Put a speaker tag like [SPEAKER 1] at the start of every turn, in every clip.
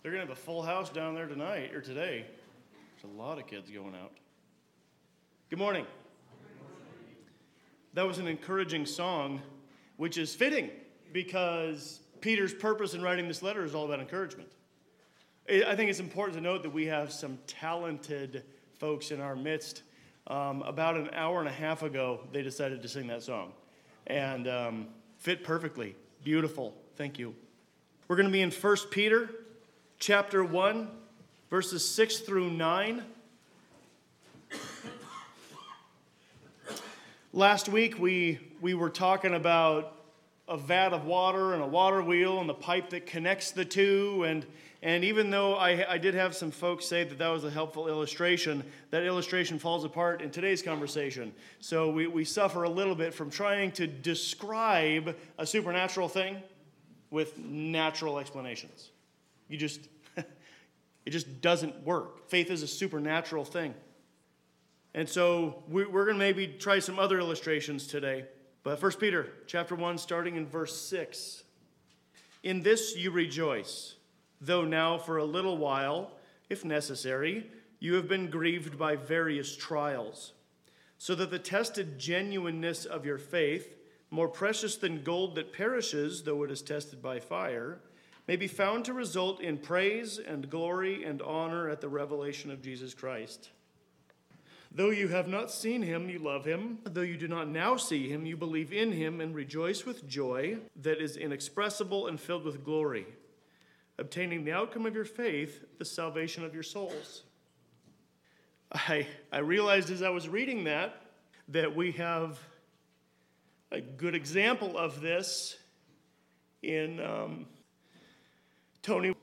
[SPEAKER 1] They're going to have a full house down there tonight, or today. There's a lot of kids going out. Good morning. That was an encouraging song, which is fitting, because Peter's purpose in writing this letter is all about encouragement. I think it's important to note that we have some talented folks in our midst. About an hour and a half ago, they decided to sing that song. And fit perfectly. Beautiful. Thank you. We're going to be in 1 Peter chapter 1, verses 6 through 9. Last week, we were talking about a vat of water and a water wheel and the pipe that connects the two. And even though I did have some folks say that was a helpful illustration, that illustration falls apart in today's conversation. So we suffer a little bit from trying to describe a supernatural thing with natural explanations. It just doesn't work. Faith is a supernatural thing. And so we're going to maybe try some other illustrations today. But 1 Peter chapter 1, starting in verse 6. In this you rejoice, though now for a little while, if necessary, you have been grieved by various trials, so that the tested genuineness of your faith, more precious than gold that perishes, though it is tested by fire, may be found to result in praise and glory and honor at the revelation of Jesus Christ. Though you have not seen him, you love him. Though you do not now see him, you believe in him and rejoice with joy that is inexpressible and filled with glory, obtaining the outcome of your faith, the salvation of your souls. I realized as I was reading that we have a good example of this in Tony.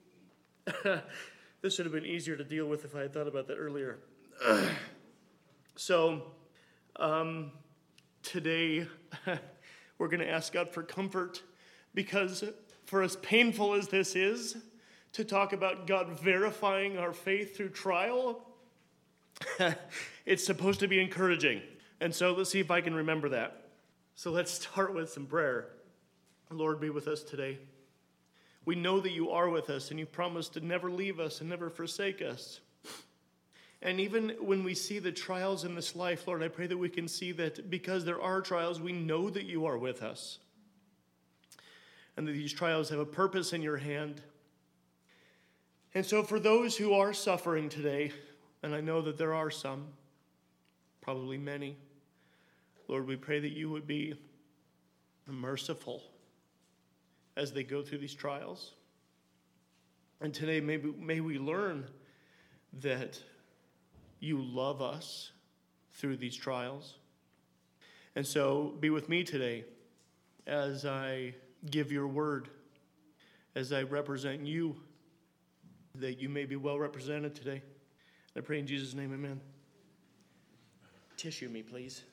[SPEAKER 1] This should have been easier to deal with if I had thought about that earlier. So, today we're going to ask God for comfort, because for as painful as this is to talk about God verifying our faith through trial, it's supposed to be encouraging. And so let's see if I can remember that. So let's start with some prayer. Lord, be with us today. We know that you are with us, and you promised to never leave us and never forsake us. And even when we see the trials in this life, Lord, I pray that we can see that because there are trials, we know that you are with us. And that these trials have a purpose in your hand. And so for those who are suffering today, and I know that there are some, probably many, Lord, we pray that you would be merciful as they go through these trials. And today may we learn that you love us through these trials. And so be with me today as I give your word, as I represent you, that you may be well represented today. I pray in Jesus' name, amen. Tissue me, please.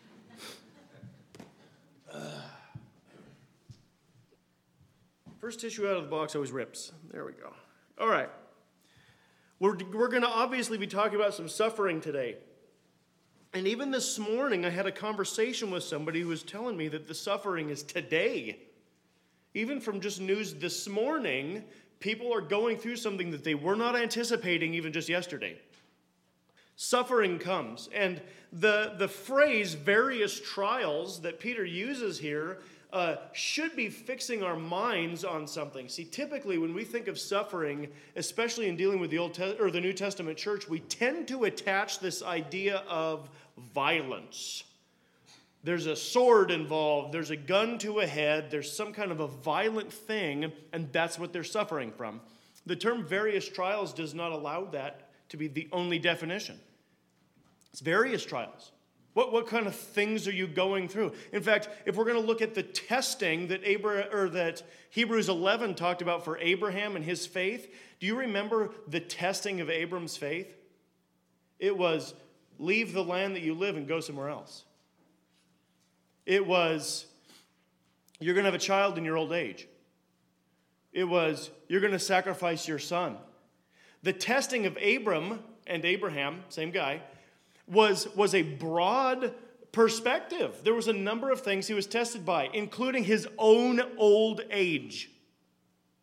[SPEAKER 1] First tissue out of the box always rips. There we go. All right. We're going to obviously be talking about some suffering today. And even this morning, I had a conversation with somebody who was telling me that the suffering is today. Even from just news this morning, people are going through something that they were not anticipating even just yesterday. Suffering comes. And the phrase various trials that Peter uses here should be fixing our minds on something. See, typically when we think of suffering, especially in dealing with the New Testament church, we tend to attach this idea of violence. There's a sword involved, there's a gun to a head, there's some kind of a violent thing, and that's what they're suffering from. The term various trials does not allow that to be the only definition. It's various trials. What kind of things are you going through? In fact, if we're going to look at the testing that that Hebrews 11 talked about for Abraham and his faith, do you remember the testing of Abram's faith? It was, leave the land that you live and go somewhere else. It was, you're going to have a child in your old age. It was, you're going to sacrifice your son. The testing of Abram and Abraham, same guy, was a broad perspective. There was a number of things he was tested by, including his own old age.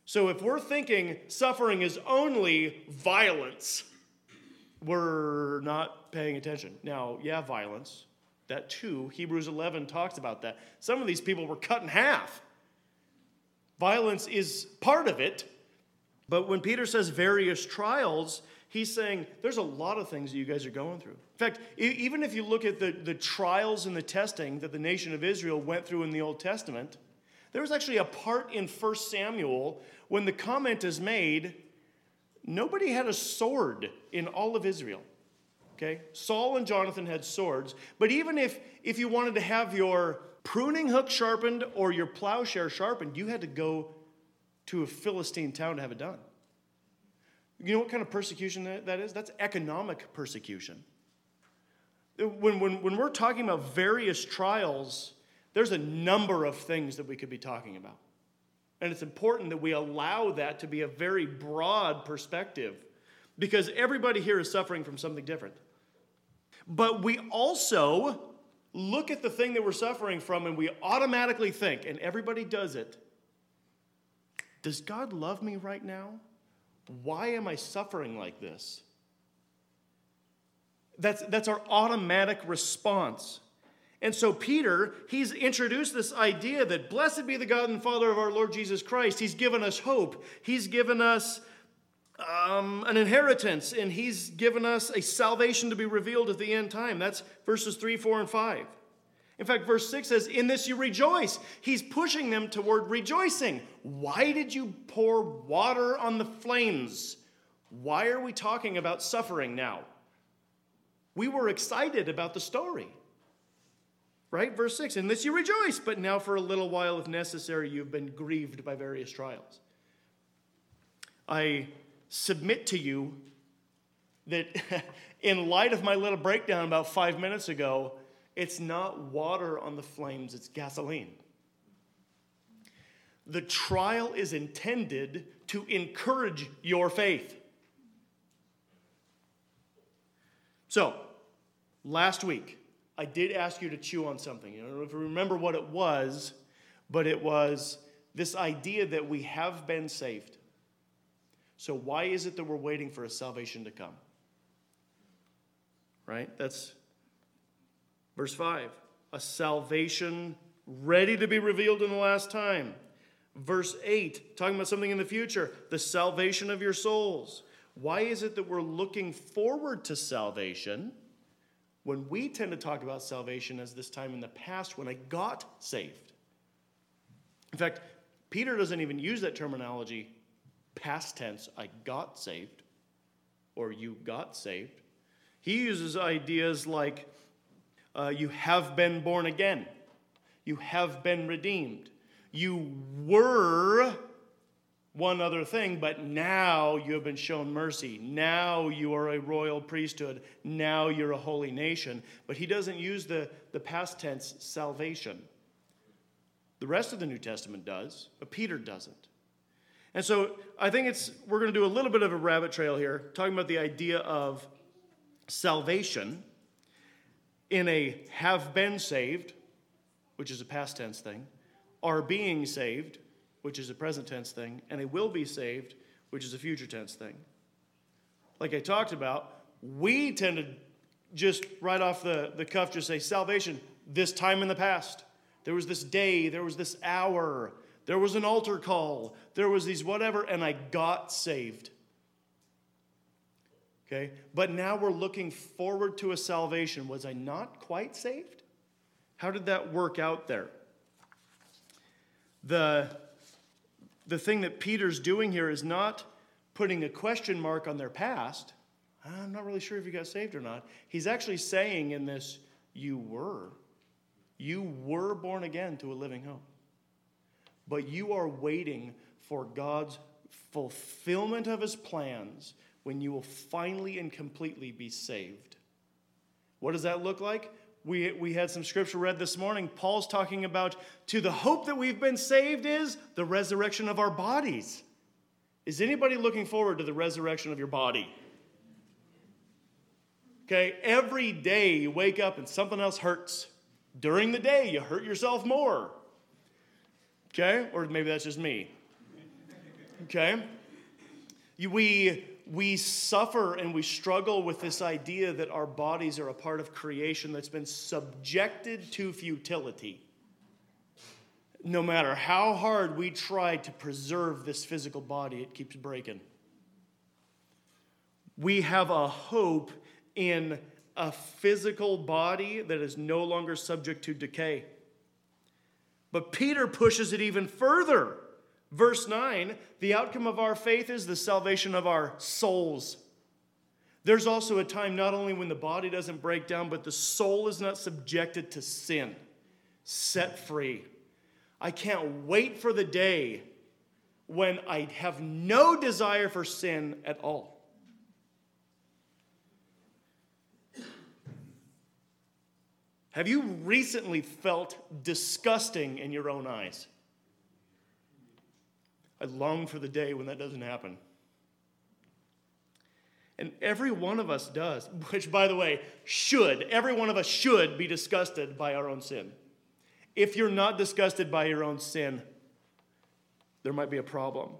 [SPEAKER 1] So if we're thinking suffering is only violence, we're not paying attention. Now, yeah, violence, that too. Hebrews 11 talks about that. Some of these people were cut in half. Violence is part of it. But when Peter says various trials, he's saying there's a lot of things that you guys are going through. In fact, even if you look at the trials and the testing that the nation of Israel went through in the Old Testament, there was actually a part in 1 Samuel when the comment is made, nobody had a sword in all of Israel. Okay? Saul and Jonathan had swords, but even if you wanted to have your pruning hook sharpened or your plowshare sharpened, you had to go to a Philistine town to have it done. You know what kind of persecution that is? That's economic persecution. When we're talking about various trials, there's a number of things that we could be talking about. And it's important that we allow that to be a very broad perspective, because everybody here is suffering from something different. But we also look at the thing that we're suffering from and we automatically think, and everybody does it, does God love me right now? Why am I suffering like this? That's our automatic response. And so Peter, he's introduced this idea that blessed be the God and Father of our Lord Jesus Christ. He's given us hope. He's given us an inheritance, and he's given us a salvation to be revealed at the end time. That's verses 3, 4, and 5. In fact, verse 6 says, in this you rejoice. He's pushing them toward rejoicing. Why did you pour water on the flames? Why are we talking about suffering now? We were excited about the story. Right? Verse 6, in this you rejoice, but now for a little while, if necessary, you've been grieved by various trials. I submit to you that in light of my little breakdown about 5 minutes ago, it's not water on the flames, it's gasoline. The trial is intended to encourage your faith. So, last week, I did ask you to chew on something. I don't know if you remember what it was, but it was this idea that we have been saved. So why is it that we're waiting for a salvation to come? Right? That's verse 5. A salvation ready to be revealed in the last time. Verse 8, talking about something in the future, the salvation of your souls. Why is it that we're looking forward to salvation when we tend to talk about salvation as this time in the past when I got saved? In fact, Peter doesn't even use that terminology, past tense, I got saved, or you got saved. He uses ideas like you have been born again, you have been redeemed, you were one other thing, but now you have been shown mercy. Now you are a royal priesthood. Now you're a holy nation. But he doesn't use the past tense salvation. The rest of the New Testament does, but Peter doesn't. And so I think we're going to do a little bit of a rabbit trail here, talking about the idea of salvation in a have been saved, which is a past tense thing, are being saved, which is a present tense thing, and a will be saved, which is a future tense thing. Like I talked about, we tend to just right off the cuff just say salvation, this time in the past. There was this day, there was this hour, there was an altar call, there was these whatever, and I got saved. Okay? But now we're looking forward to a salvation. Was I not quite saved? How did that work out there? The thing that Peter's doing here is not putting a question mark on their past. I'm not really sure if you got saved or not. He's actually saying in this, you were born again to a living hope. But you are waiting for God's fulfillment of his plans when you will finally and completely be saved. What does that look like? We had some scripture read this morning. Paul's talking about to the hope that we've been saved is the resurrection of our bodies. Is anybody looking forward to the resurrection of your body? Okay, every day you wake up and something else hurts. During the day, you hurt yourself more. Okay, or maybe that's just me. Okay? We suffer and we struggle with this idea that our bodies are a part of creation that's been subjected to futility. No matter how hard we try to preserve this physical body, it keeps breaking. We have a hope in a physical body that is no longer subject to decay. But Peter pushes it even further. Verse 9, the outcome of our faith is the salvation of our souls. There's also a time not only when the body doesn't break down, but the soul is not subjected to sin, set free. I can't wait for the day when I have no desire for sin at all. Have you recently felt disgusting in your own eyes? I long for the day when that doesn't happen. And every one of us does, which, by the way, every one of us should be disgusted by our own sin. If you're not disgusted by your own sin, there might be a problem.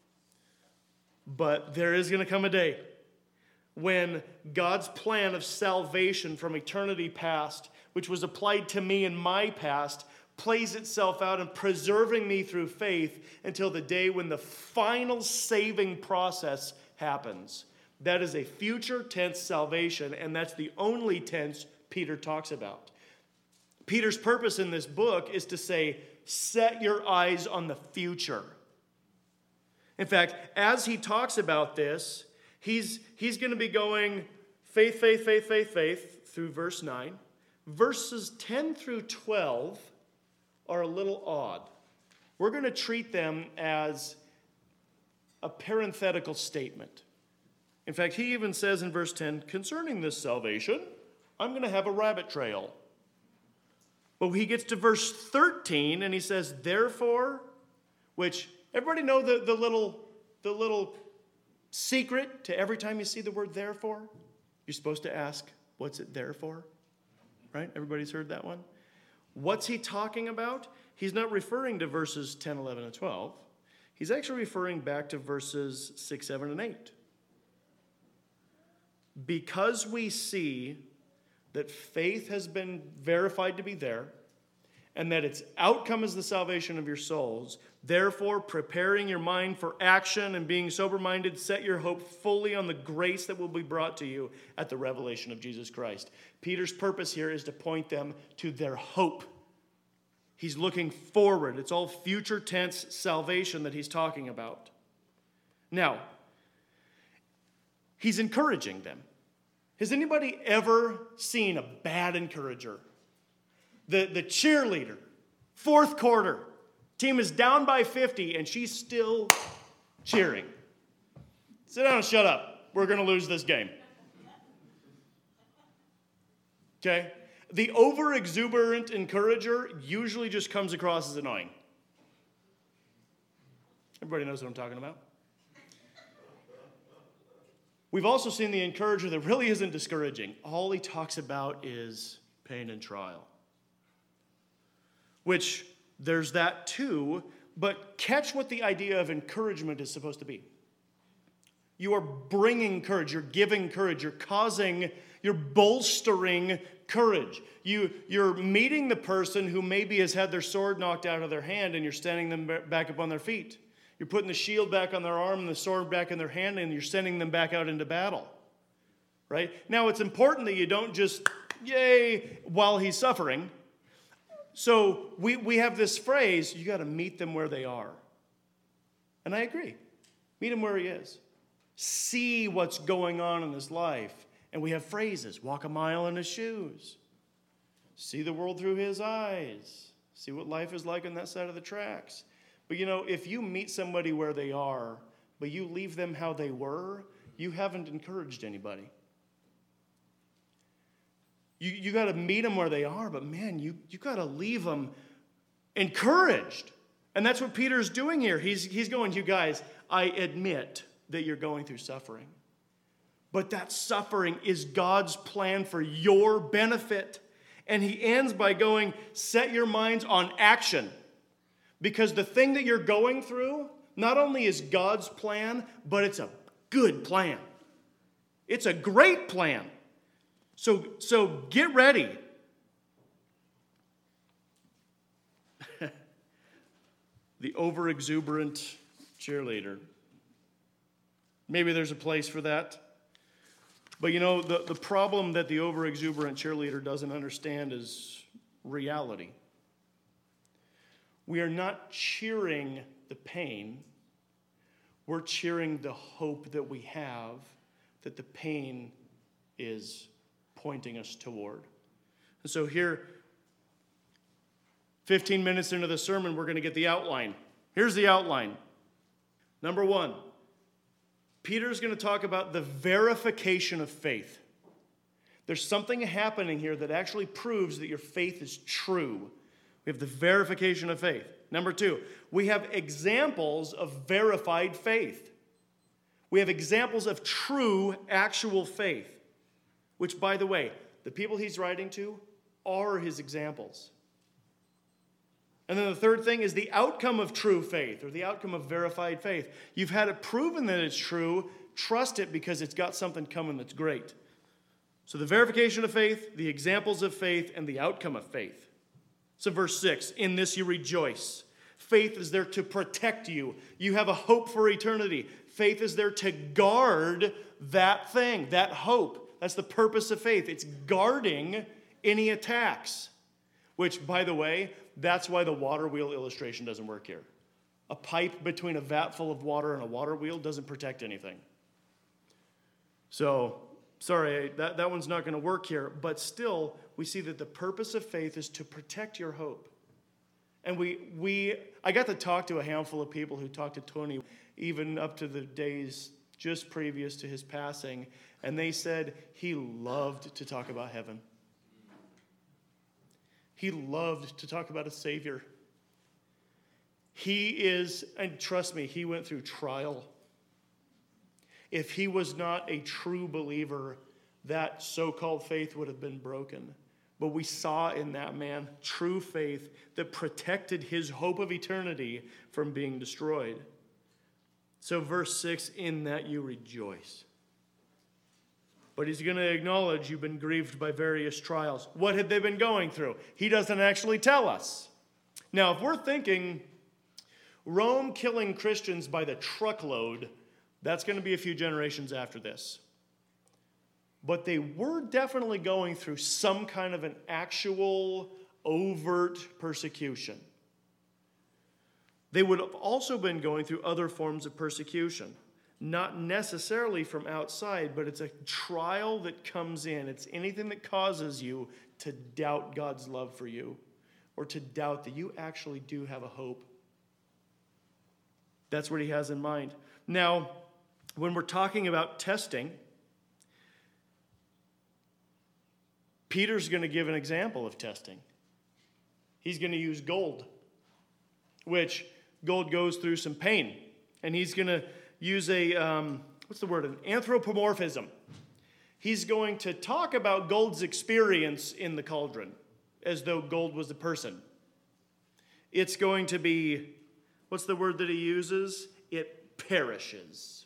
[SPEAKER 1] But there is going to come a day when God's plan of salvation from eternity past, which was applied to me in my past, plays itself out in preserving me through faith until the day when the final saving process happens. That is a future tense salvation, and that's the only tense Peter talks about. Peter's purpose in this book is to say, set your eyes on the future. In fact, as he talks about this, he's going to be going faith, faith, faith, faith, faith through verse 9. Verses 10 through 12 are a little odd. We're going to treat them as a parenthetical statement. In fact, he even says in verse 10, concerning this salvation, I'm going to have a rabbit trail. But he gets to verse 13 and he says, therefore, which everybody know the little secret to every time you see the word therefore? You're supposed to ask, what's it there for? Right? Everybody's heard that one? What's he talking about? He's not referring to verses 10, 11, and 12. He's actually referring back to verses 6, 7, and 8. Because we see that faith has been verified to be there, and that its outcome is the salvation of your souls, therefore, preparing your mind for action and being sober-minded, set your hope fully on the grace that will be brought to you at the revelation of Jesus Christ. Peter's purpose here is to point them to their hope. He's looking forward. It's all future tense salvation that he's talking about. Now, he's encouraging them. Has anybody ever seen a bad encourager? The cheerleader, fourth quarter, team is down by 50 and she's still cheering. Sit down and shut up. We're going to lose this game. Okay? The over-exuberant encourager usually just comes across as annoying. Everybody knows what I'm talking about. We've also seen the encourager that really isn't discouraging. All he talks about is pain and trial. Which, there's that too, but catch what the idea of encouragement is supposed to be. You are bringing courage, you're giving courage, you're bolstering courage. You're meeting the person who maybe has had their sword knocked out of their hand and you're standing them back up on their feet. You're putting the shield back on their arm and the sword back in their hand and you're sending them back out into battle. Right? Now, it's important that you don't just, yay, while he's suffering. So we have this phrase, you got to meet them where they are. And I agree. Meet him where he is. See what's going on in his life. And we have phrases, walk a mile in his shoes. See the world through his eyes. See what life is like on that side of the tracks. But if you meet somebody where they are, but you leave them how they were, you haven't encouraged anybody. You got to meet them where they are, but man, you got to leave them encouraged. And that's what Peter's doing here. He's going, you guys, I admit that you're going through suffering. But that suffering is God's plan for your benefit. And he ends by going, set your minds on action. Because the thing that you're going through, not only is God's plan, but it's a good plan. It's a great plan. So get ready. The overexuberant cheerleader. Maybe there's a place for that. But you know, the problem that the overexuberant cheerleader doesn't understand is reality. We are not cheering the pain. We're cheering the hope that we have that the pain is pointing us toward. And so here, 15 minutes into the sermon, we're going to get the outline. Here's the outline. Number one, Peter's going to talk about the verification of faith. There's something happening here that actually proves that your faith is true. We have the verification of faith. Number two, we have examples of verified faith. We have examples of true, actual faith, which, by the way, the people he's writing to are his examples. And then the third thing is the outcome of true faith, or the outcome of verified faith. You've had it proven that it's true. Trust it because it's got something coming that's great. So the verification of faith, the examples of faith, and the outcome of faith. So verse 6, in this you rejoice. Faith is there to protect you. You have a hope for eternity. Faith is there to guard that thing, that hope. That's the purpose of faith. It's guarding any attacks. Which, by the way, that's why the water wheel illustration doesn't work here. A pipe between a vat full of water and a water wheel doesn't protect anything. So, sorry, that one's not going to work here. But still, we see that the purpose of faith is to protect your hope. And I got to talk to a handful of people who talked to Tony even up to the days just previous to his passing. And they said he loved to talk about heaven. He loved to talk about a Savior. He is, and trust me, he went through trial. If he was not a true believer, that so-called faith would have been broken. But we saw in that man true faith that protected his hope of eternity from being destroyed. So verse 6, in that you rejoice. But he's going to acknowledge you've been grieved by various trials. What had they been going through? He doesn't actually tell us. Now, if we're thinking Rome killing Christians by the truckload, that's going to be a few generations after this. But they were definitely going through some kind of an actual overt persecution. They would have also been going through other forms of persecution. Not necessarily from outside, but it's a trial that comes in. It's anything that causes you to doubt God's love for you, or to doubt that you actually do have a hope. That's what he has in mind. Now, when we're talking about testing, Peter's going to give an example of testing. He's going to use gold, which gold goes through some pain. And he's going to use an anthropomorphism. He's going to talk about gold's experience in the cauldron as though gold was a person. It's going to be, what's the word that he uses? It perishes.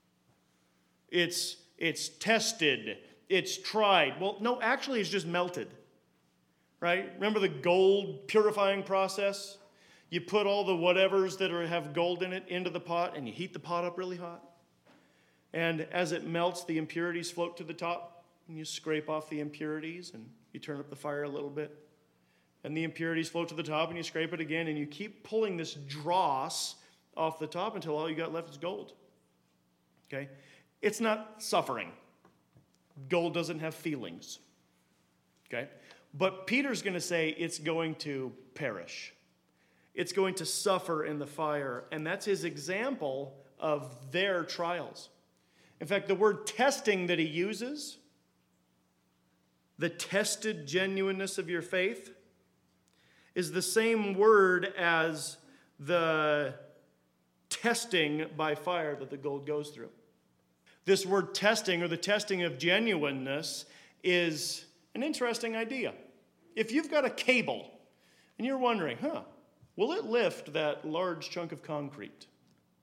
[SPEAKER 1] It's tested. It's tried. Well, no, actually it's just melted. Right? Remember the gold purifying process? You put all the whatevers that have gold in it into the pot, and you heat the pot up really hot. And as it melts, the impurities float to the top, and you scrape off the impurities, and you turn up the fire a little bit. And the impurities float to the top, and you scrape it again, and you keep pulling this dross off the top until all you got left is gold. Okay? It's not suffering. Gold doesn't have feelings. Okay? But Peter's going to say it's going to perish. It's going to suffer in the fire, and that's his example of their trials. In fact, the word testing that he uses, the tested genuineness of your faith, is the same word as the testing by fire that the gold goes through. This word testing, or the testing of genuineness, is an interesting idea. If you've got a cable, and you're wondering, will it lift that large chunk of concrete?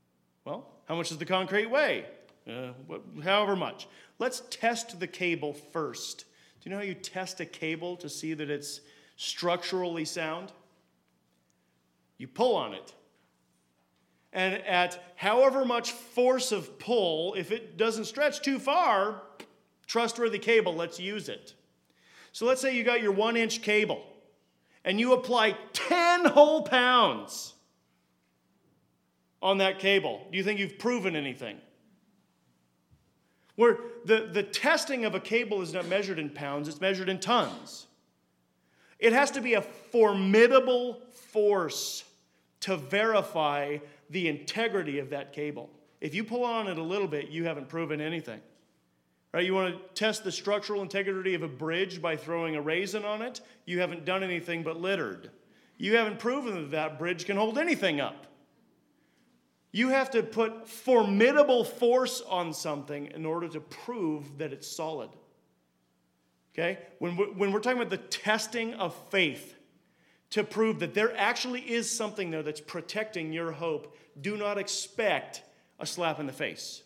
[SPEAKER 1] Well, how much does the concrete weigh? However much. Let's test the cable first. Do you know how you test a cable to see that it's structurally sound? You pull on it. And at however much force of pull, if it doesn't stretch too far, trustworthy cable, let's use it. So let's say you got your 1-inch cable and you apply 10 whole pounds on that cable. Do you think you've proven anything? Where the testing of a cable is not measured in pounds, it's measured in tons. It has to be a formidable force to verify the integrity of that cable. If you pull on it a little bit, you haven't proven anything. Right? You want to test the structural integrity of a bridge by throwing a raisin on it? You haven't done anything but littered. You haven't proven that that bridge can hold anything up. You have to put formidable force on something in order to prove that it's solid. Okay? When we're talking about the testing of faith to prove that there actually is something there that's protecting your hope, do not expect a slap in the face.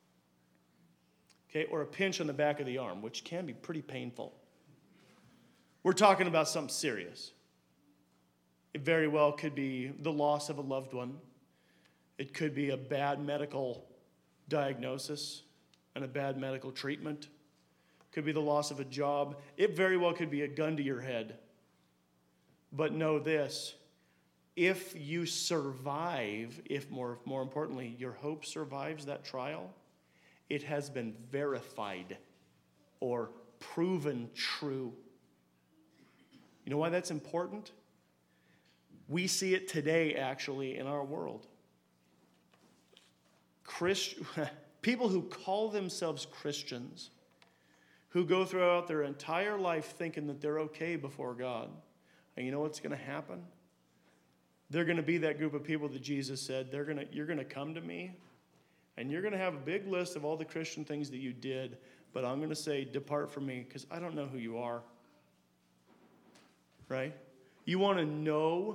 [SPEAKER 1] Okay? Or a pinch on the back of the arm, which can be pretty painful. We're talking about something serious. It very well could be the loss of a loved one. It could be a bad medical diagnosis and a bad medical treatment. It could be the loss of a job. It very well could be a gun to your head. But know this, if you survive, if more importantly, your hope survives that trial, it has been verified or proven true. You know why that's important? We see it today, actually, in our world. People who call themselves Christians, who go throughout their entire life thinking that they're okay before God. And you know what's going to happen? They're going to be that group of people that Jesus said, you're going to come to me, and you're going to have a big list of all the Christian things that you did, but I'm going to say, depart from me, because I don't know who you are. Right? You want to know?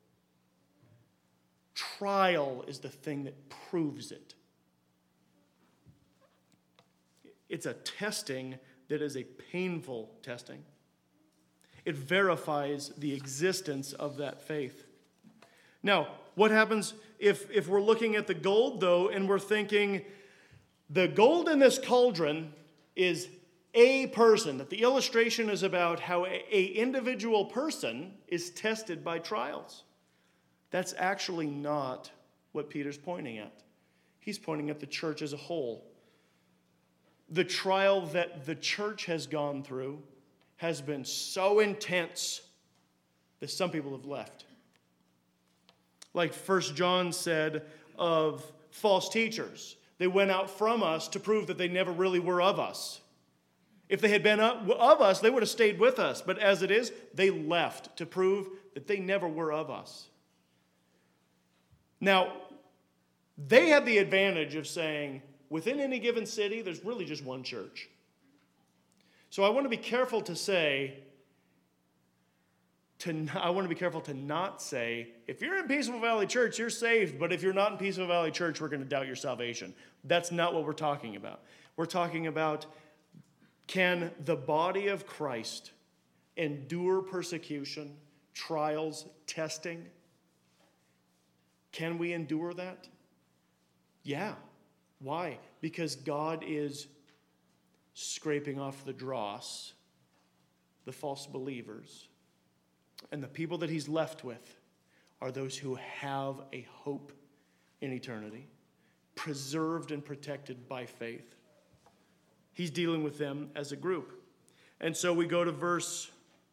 [SPEAKER 1] Trial is the thing that proves it. It's a testing that is a painful testing. It verifies the existence of that faith. Now, what happens if we're looking at the gold, though, and we're thinking the gold in this cauldron is a person, that the illustration is about how a individual person is tested by trials. That's actually not what Peter's pointing at. He's pointing at the church as a whole. The trial that the church has gone through has been so intense that some people have left. Like 1 John said of false teachers. They went out from us to prove that they never really were of us. If they had been of us, they would have stayed with us. But as it is, they left to prove that they never were of us. Now, they had the advantage of saying, within any given city, there's really just one church. So I want to be careful to not say, if you're in Peaceful Valley Church, you're saved, but if you're not in Peaceful Valley Church, we're going to doubt your salvation. That's not what we're talking about. We're talking about, can the body of Christ endure persecution, trials, testing? Can we endure that? Yeah. Why? Because God is scraping off the dross, the false believers, and the people that he's left with are those who have a hope in eternity, preserved and protected by faith. He's dealing with them as a group. And so we go to verse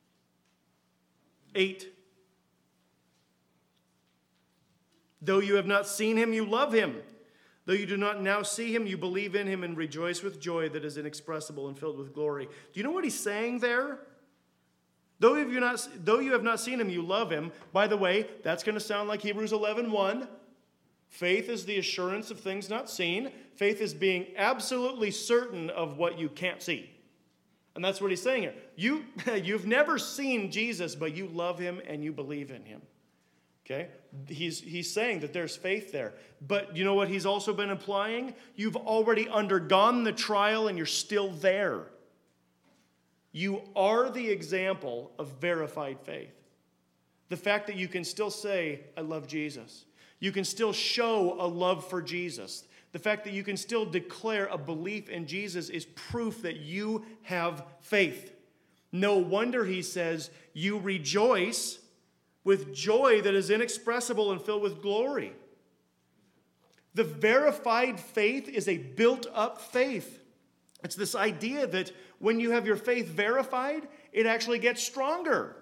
[SPEAKER 1] 8. Though you have not seen him, you love him. Though you do not now see him, you believe in him and rejoice with joy that is inexpressible and filled with glory. Do you know what he's saying there? Though you have not seen him, you love him. By the way, that's going to sound like Hebrews 11:1. Faith is the assurance of things not seen. Faith is being absolutely certain of what you can't see. And that's what he's saying here. You've never seen Jesus, but you love him and you believe in him. Okay? He's saying that there's faith there. But you know what he's also been implying? You've already undergone the trial and you're still there. You are the example of verified faith. The fact that you can still say, I love Jesus. You can still show a love for Jesus. The fact that you can still declare a belief in Jesus is proof that you have faith. No wonder he says, you rejoice with joy that is inexpressible and filled with glory. The verified faith is a built-up faith. It's this idea that when you have your faith verified, it actually gets stronger.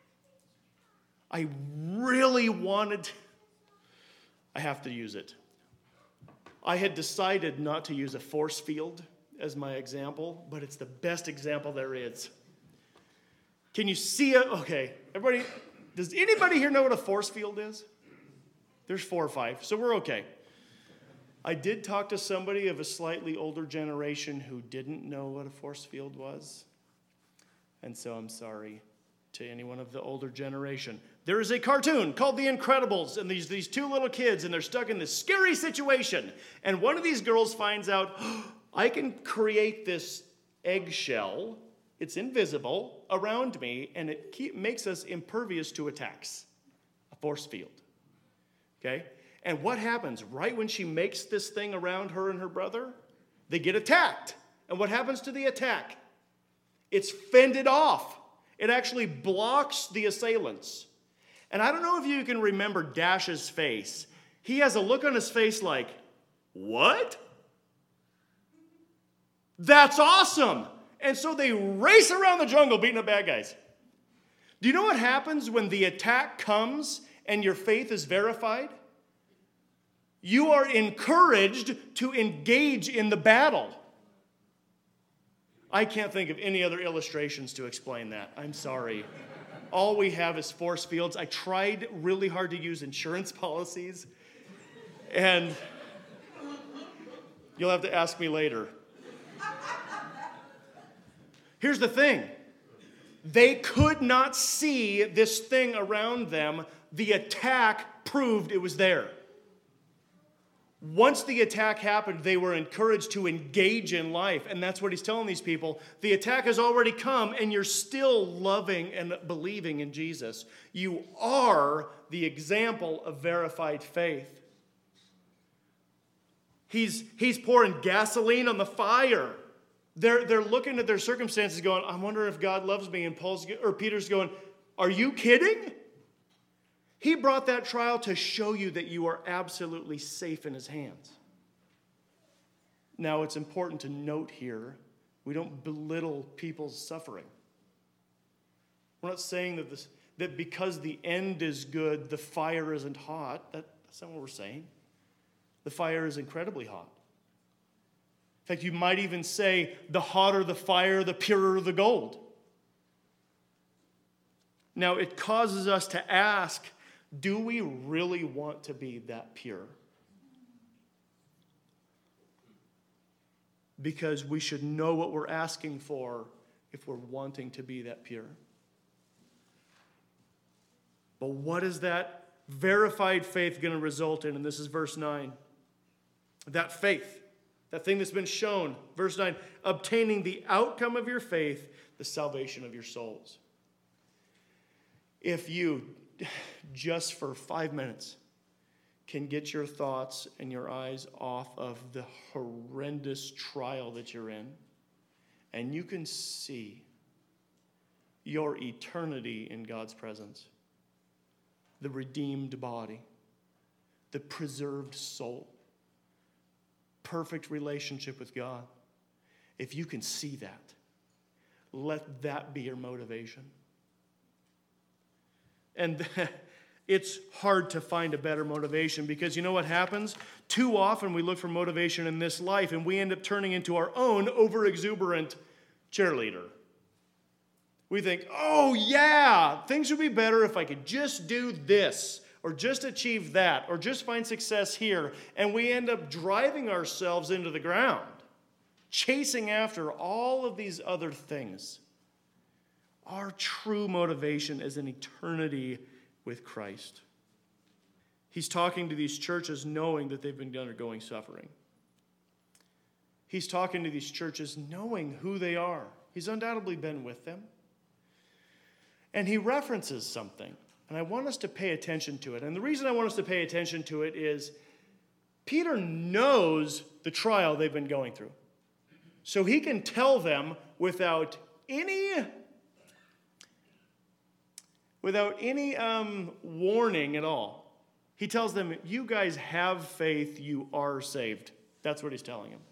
[SPEAKER 1] I really wanted, I have to use it. I had decided not to use a force field as my example, but it's the best example there is. Can you see it? Okay, everybody, does anybody here know what a force field is? There's 4 or 5, so we're okay. I did talk to somebody of a slightly older generation who didn't know what a force field was. And so I'm sorry to anyone of the older generation. There is a cartoon called The Incredibles, and these 2 little kids, and they're stuck in this scary situation. And one of these girls finds out, I can create this eggshell, it's invisible, around me, and it makes us impervious to attacks. A force field. Okay? And what happens right when she makes this thing around her and her brother? They get attacked. And what happens to the attack? It's fended off. It actually blocks the assailants. And I don't know if you can remember Dash's face. He has a look on his face like, what? That's awesome. And so they race around the jungle beating up bad guys. Do you know what happens when the attack comes and your faith is verified? You are encouraged to engage in the battle. I can't think of any other illustrations to explain that. I'm sorry. All we have is force fields. I tried really hard to use insurance policies, and you'll have to ask me later. Here's the thing. They could not see this thing around them. The attack proved it was there. Once the attack happened, they were encouraged to engage in life. And that's what he's telling these people. The attack has already come, and you're still loving and believing in Jesus. You are the example of verified faith. He's pouring gasoline on the fire. They're looking at their circumstances going, I wonder if God loves me. And Peter's going, are you kidding? He brought that trial to show you that you are absolutely safe in his hands. Now, it's important to note here, we don't belittle people's suffering. We're not saying that because the end is good, the fire isn't hot. That's not what we're saying. The fire is incredibly hot. In fact, you might even say, the hotter the fire, the purer the gold. Now, it causes us to ask, do we really want to be that pure? Because we should know what we're asking for if we're wanting to be that pure. But what is that verified faith going to result in? And this is verse 9. That faith, that thing that's been shown, verse 9, obtaining the outcome of your faith, the salvation of your souls. If you, just for 5 minutes, can get your thoughts and your eyes off of the horrendous trial that you're in, and you can see your eternity in God's presence, the redeemed body, the preserved soul, perfect relationship with God. If you can see that, let that be your motivation. And it's hard to find a better motivation because you know what happens? Too often we look for motivation in this life and we end up turning into our own over-exuberant cheerleader. We think, oh yeah, things would be better if I could just do this or just achieve that or just find success here. And we end up driving ourselves into the ground, chasing after all of these other things. Our true motivation is an eternity with Christ. He's talking to these churches knowing that they've been undergoing suffering. He's talking to these churches knowing who they are. He's undoubtedly been with them. And he references something, and I want us to pay attention to it. And the reason I want us to pay attention to it is Peter knows the trial they've been going through. So he can tell them without any warning at all. He tells them, you guys have faith, you are saved. That's what he's telling them.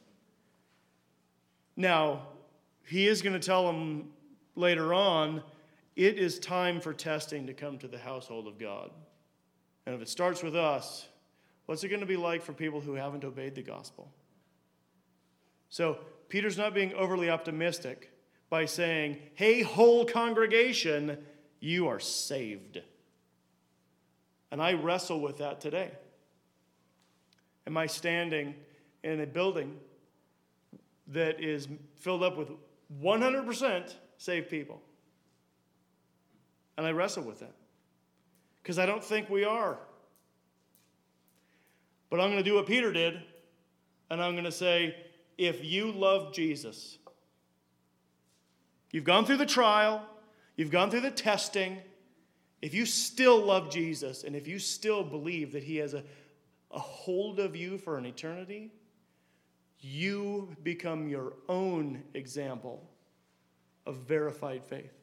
[SPEAKER 1] Now, he is going to tell them later on, it is time for testing to come to the household of God. And if it starts with us, what's it going to be like for people who haven't obeyed the gospel? So Peter's not being overly optimistic by saying, hey, whole congregation, you are saved. And I wrestle with that today. Am I standing in a building that is filled up with 100% saved people? And I wrestle with that because I don't think we are. But I'm going to do what Peter did, and I'm going to say, if you love Jesus, you've gone through the trial, you've gone through the testing, if you still love Jesus, and if you still believe that he has a hold of you for an eternity, you become your own example of verified faith.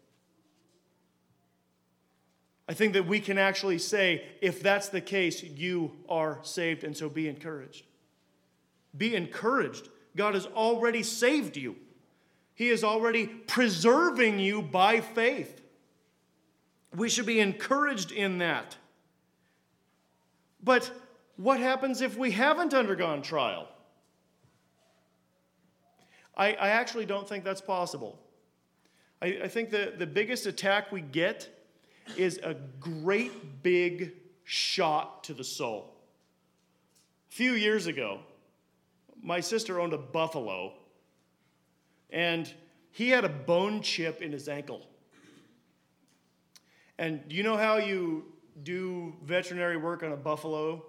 [SPEAKER 1] I think that we can actually say, if that's the case, you are saved, and so be encouraged. Be encouraged. God has already saved you. He is already preserving you by faith. We should be encouraged in that. But what happens if we haven't undergone trial? I actually don't think that's possible. I think the biggest attack we get is a great big shot to the soul. A few years ago, my sister owned a buffalo, and he had a bone chip in his ankle. And do you know how you do veterinary work on a buffalo?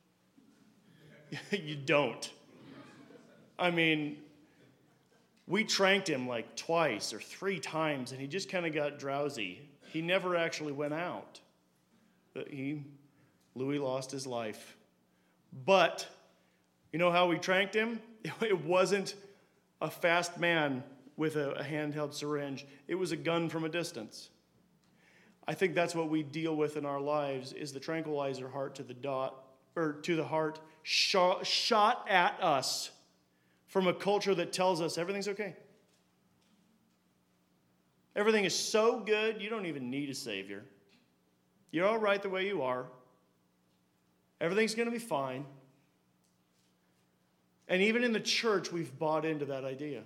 [SPEAKER 1] You don't. I mean, we tranked him like twice or 3 times, and he just kind of got drowsy. He never actually went out. Louis lost his life. But you know how we tranked him? It wasn't a fast man with a handheld syringe. It was a gun from a distance. I think that's what we deal with in our lives, is the tranquilizer heart to the heart shot at us from a culture that tells us everything's okay. Everything is so good, you don't even need a savior. You're all right the way you are. Everything's going to be fine. And even in the church, we've bought into that idea.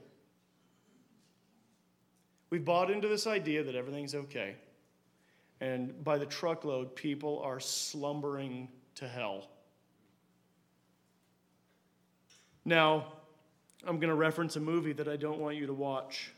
[SPEAKER 1] We've bought into this idea that everything's okay. And by the truckload, people are slumbering to hell. Now, I'm going to reference a movie that I don't want you to watch.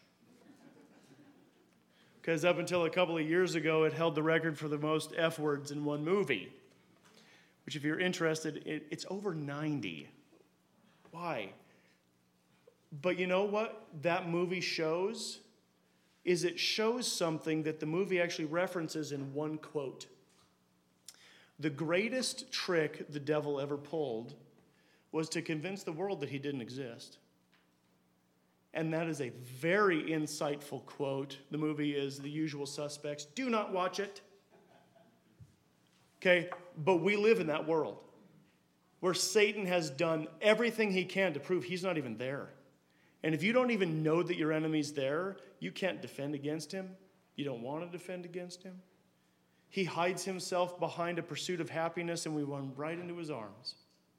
[SPEAKER 1] Because up until a couple of years ago, it held the record for the most F words in one movie. Which, if you're interested, it's over 90. Why? But you know what that movie shows? Is it shows something that the movie actually references in one quote. The greatest trick the devil ever pulled was to convince the world that he didn't exist. And that is a very insightful quote. The movie is The Usual Suspects. Do not watch it. Okay, but we live in that world where Satan has done everything he can to prove he's not even there. And if you don't even know that your enemy's there, you can't defend against him. You don't want to defend against him. He hides himself behind a pursuit of happiness, and we run right into his arms.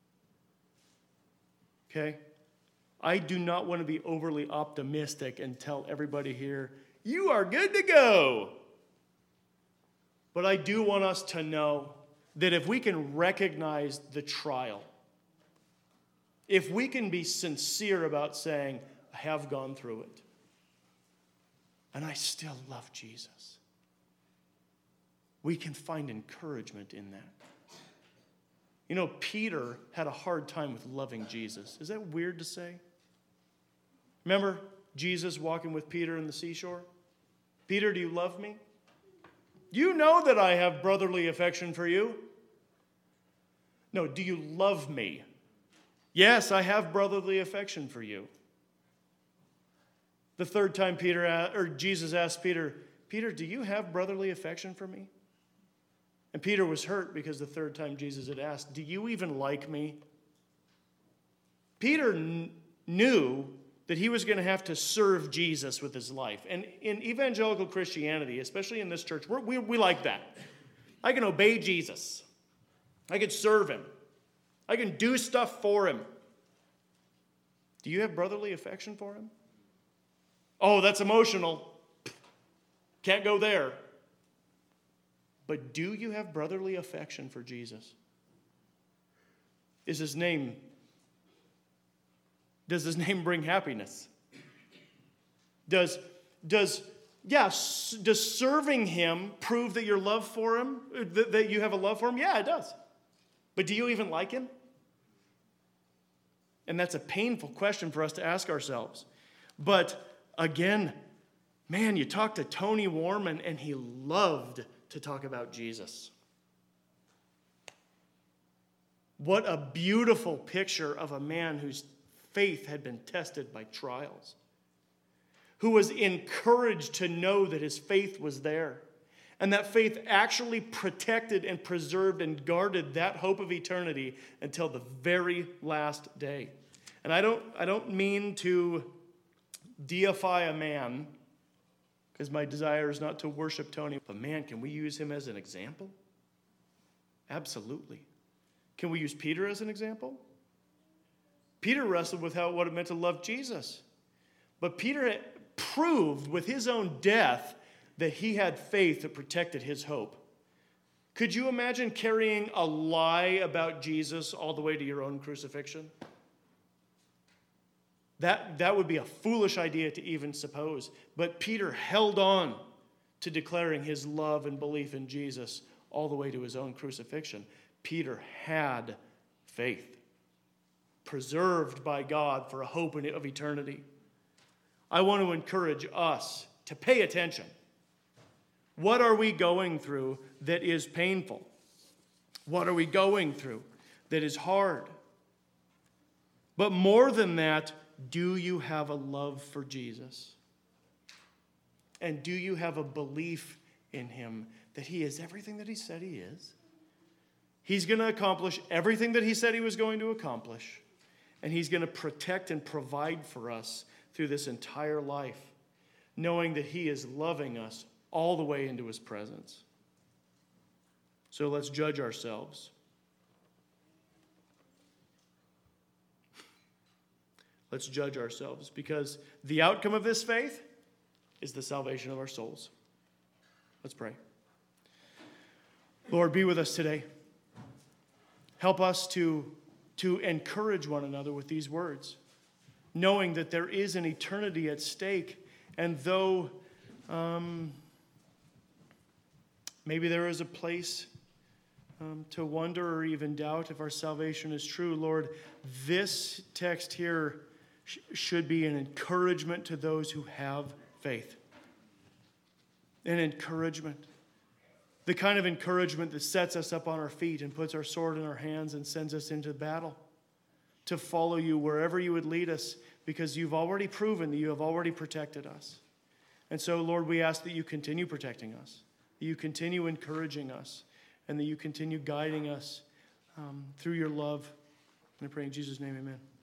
[SPEAKER 1] Okay? I do not want to be overly optimistic and tell everybody here, you are good to go. But I do want us to know that if we can recognize the trial, if we can be sincere about saying, I have gone through it, and I still love Jesus, we can find encouragement in that. You know, Peter had a hard time with loving Jesus. Is that weird to say? Remember Jesus walking with Peter in the seashore? Peter, do you love me? You know that I have brotherly affection for you. No, do you love me? Yes, I have brotherly affection for you. The third time Jesus asked Peter, Peter, do you have brotherly affection for me? And Peter was hurt because the third time Jesus had asked, do you even like me? Peter knew that he was going to have to serve Jesus with his life. And in evangelical Christianity, especially in this church, we like that. I can obey Jesus. I can serve him. I can do stuff for him. Do you have brotherly affection for him? Oh, that's emotional. Can't go there. But do you have brotherly affection for Jesus? Does his name bring happiness? Does serving him prove that your love for him, that you have a love for him? Yeah, it does. But do you even like him? And that's a painful question for us to ask ourselves. But again, man, you talk to Tony Warman and he loved to talk about Jesus. What a beautiful picture of a man whose faith had been tested by trials, who was encouraged to know that his faith was there, and that faith actually protected and preserved and guarded that hope of eternity until the very last day. And I don't mean to deify a man, because my desire is not to worship Tony. But man, can we use him as an example? Absolutely. Can we use Peter as an example? Peter wrestled with what it meant to love Jesus. But Peter proved with his own death that he had faith that protected his hope. Could you imagine carrying a lie about Jesus all the way to your own crucifixion? That would be a foolish idea to even suppose. But Peter held on to declaring his love and belief in Jesus all the way to his own crucifixion. Peter had faith, preserved by God for a hope of eternity. I want to encourage us to pay attention. What are we going through that is painful? What are we going through that is hard? But more than that, do you have a love for Jesus? And do you have a belief in him that he is everything that he said he is? He's going to accomplish everything that he said he was going to accomplish. And he's going to protect and provide for us through this entire life, knowing that he is loving us all the way into his presence. So let's judge ourselves. Let's judge ourselves, because the outcome of this faith is the salvation of our souls. Let's pray. Lord, be with us today. Help us to encourage one another with these words, knowing that there is an eternity at stake. And though maybe there is a place to wonder or even doubt if our salvation is true, Lord, this text here should be an encouragement to those who have faith. An encouragement. The kind of encouragement that sets us up on our feet and puts our sword in our hands and sends us into battle to follow you wherever you would lead us, because you've already proven that you have already protected us. And so, Lord, we ask that you continue protecting us, that you continue encouraging us, and that you continue guiding us through your love. And I pray in Jesus' name, amen.